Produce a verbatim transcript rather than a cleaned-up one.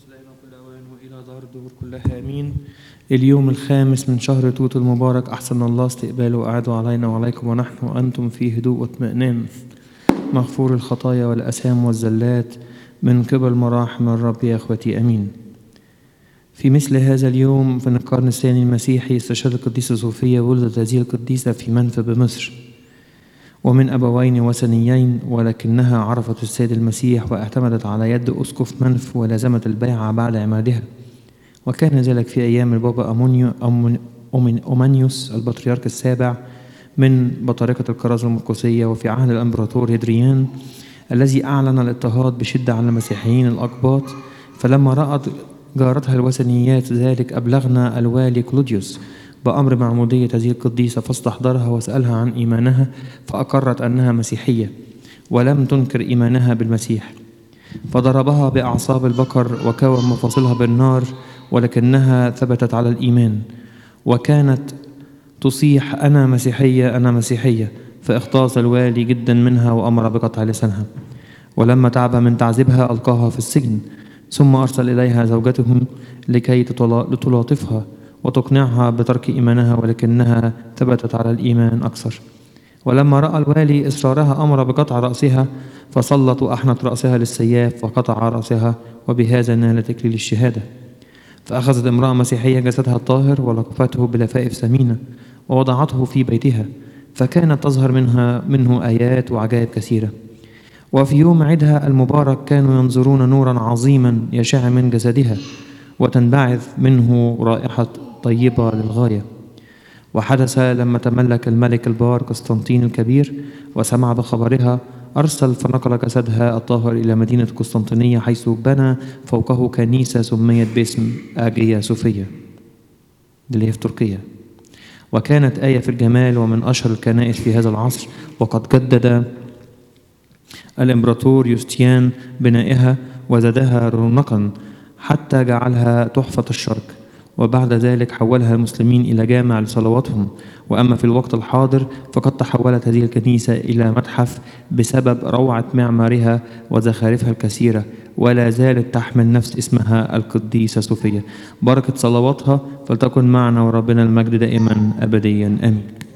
الآن وكل أوان وإلى دار الدهور كلها آمين. اليوم الخامس من شهر توت المبارك، أحسن الله استقباله وأعاده علينا وعليكم، ونحن وأنتم في هدوء واطمئنان، مغفور الخطايا والأثام والزلات من قبل مراحم الرب يا أخوتي، آمين. في مثل هذا اليوم في القرن الثاني المسيحي استشهد القديسة صوفيا. ولدت هذه القديسة في منف بمصر، ومن أبوين وثنيين، ولكنها عرفت السيد المسيح واعتمدت على يد أسقف منف ولازمت البيعة بعد عمادها. وكان ذلك في أيام البابا أمونيو أمون أومانيوس البطريرك السابع من بطاركة الكرازة المرقسية، وفي عهد الإمبراطور هيدريان الذي أعلن الاضطهاد بشدة على المسيحيين الأقباط. فلما رأت جارتها الوثنيات ذلك أبلغنا الوالي كلوديوس بأمر معمودية هذه القديسة، فاستحضرها وسألها عن إيمانها، فأقرت أنها مسيحية ولم تنكر إيمانها بالمسيح، فضربها بأعصاب البقر وكوى مفاصلها بالنار، ولكنها ثبتت على الإيمان وكانت تصيح أنا مسيحية أنا مسيحية. فاغتاظ الوالي جدا منها وأمر بقطع لسانها، ولما تعب من تعذيبها ألقاها في السجن، ثم أرسل إليها زوجتهم لكي تلاطفها وتقنعها بترك إيمانها، ولكنها ثبتت على الإيمان أكثر. ولما رأى الوالي إصرارها أمر بقطع رأسها، فسلط وأحنت رأسها للسياف وقطع رأسها، وبهذا نالت إكليل الشهادة. فأخذت امرأة مسيحية جسدها الطاهر ولقفته بلفائف ثمينة ووضعته في بيتها، فكانت تظهر منها منه آيات وعجائب كثيرة. وفي يوم عيدها المبارك كانوا ينظرون نورا عظيما يشع من جسدها، وتنبعث منه رائحة طيبة للغاية. وحدث لما تملك الملك البار قسطنطين الكبير وسمع بخبرها، أرسل فنقل جسدها الطاهر إلى مدينة قسطنطينية، حيث بنى فوقه كنيسة سميت باسم آجيا صوفيا اللي هي في تركيا، وكانت آية في الجمال ومن أشهر الكنائس في هذا العصر. وقد جدد الإمبراطور يوستيان بنائها وزادها رونقا حتى جعلها تحفة الشرق، وبعد ذلك حولها المسلمين إلى جامع لصلواتهم. وأما في الوقت الحاضر فقد تحولت هذه الكنيسة إلى متحف بسبب روعة معمارها وزخارفها الكثيرة، ولا زالت تحمل نفس اسمها القديسة صوفيا. بركة صلواتها فلتكن معنا وربنا المجد دائما أبديا، آمين.